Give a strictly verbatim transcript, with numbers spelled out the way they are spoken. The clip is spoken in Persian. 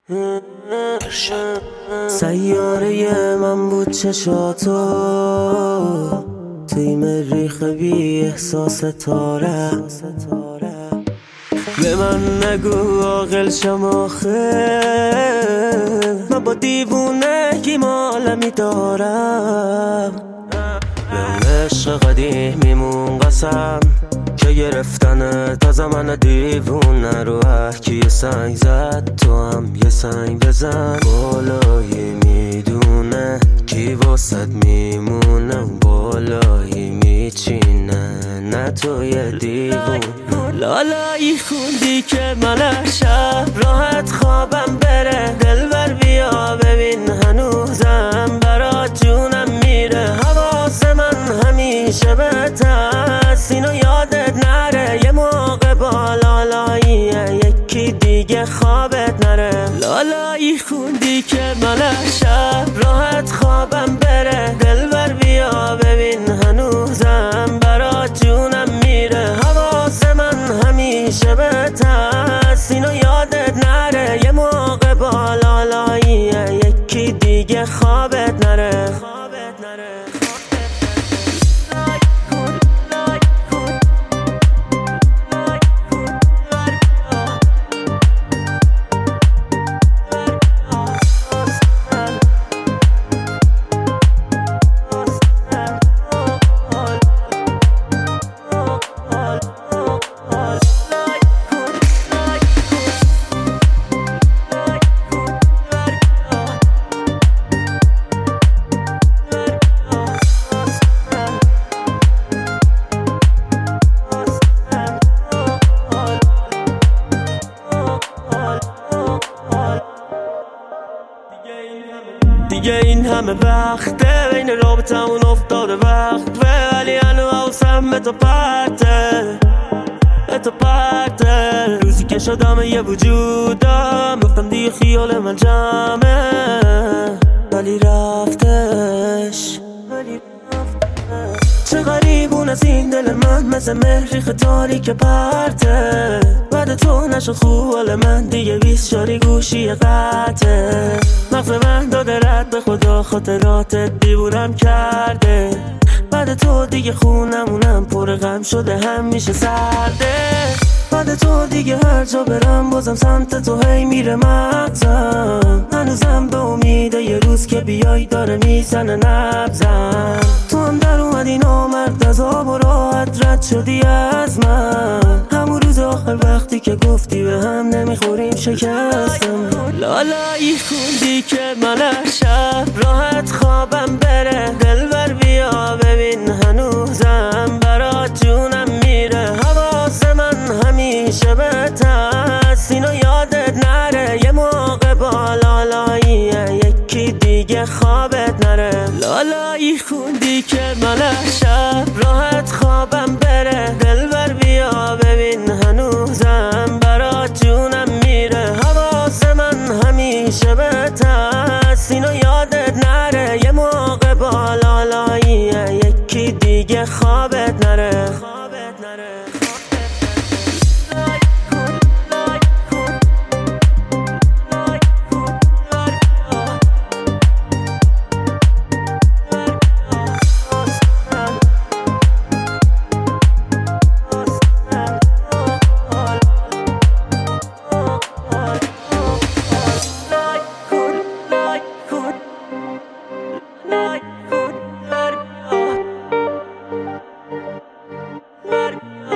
سیاره من بود چشاتو توی مریخ بی احساس تاره. به من نگو عاقل شم آخه، من با دیوونه کی مالمی دارم. به عشق قدیمیمون قسم که گرفتن تا زمان دیوونه رو کی یه سنگ زد تو هم یه سنگ بزن. بالایی میدونه کی واسد میمونه و بالایی میچینه نه تو یه دیوون. لالایی خوندی که من شب راحت خوابم بره، دلبر بیا ببین هنوزم برات جونم میره. حواس من همیشه بهت هست اینو یادت نره، یه موقع با لالاییه یکی دیگه خوابت نره. لالایی خوندی که من شب راحت خوابم بره، دلبر بیا ببین هنوزم برات جونم میره. حواس من همیشه بهت هست اینو یادت نره، یه موقع با لالاییه یکی دیگه خوابت نره. دیگه این همه وقته بین رابطمون افتاده وقت، ولی هنو حواسم به تو پرته به تو پرته. روزی که شدم یه وجودم گفتم دیگه خیال من جمعه، ولی رفتش ولی چه غریبون از این دل من، مثل مریخ تاریک پرته. بعد تو نشد خوب حال من دیگه، بیست شاری گوشی قطعه. مغز من داده رد به خدا، خاطراتت دیوونم کرده. بعد تو دیگه خونمونم پر غم شده همیشه سرده. بعد تو دیگه هر جا برم بازم سمت تو هی میره مغزم. هنوزم به امیده یه روز که بیای داره میزنه نبزم. تو هم در اومدی نامرد از آب و راحت رد شدی از من. همون روز آخر وقتی که گفتی به هم نمیخوریم شکستم. لالایی خوندی که من شب راحت خوابم بره، دلبر بیا ببین هنوزم برات جونم میره. حواس من همیشه بهت هست اینو یادت نره، یه موقع با لالاییه یکی دیگه خوابت نره. لالایی خوندی که من شب راحت خوابم بره، دلبر بیا ببین هنوزم برات جونم میره. حواس من همیشه بهت هست اینو یادت نره، یه موقع با لالاییه یکی دیگه خوابت نره. Let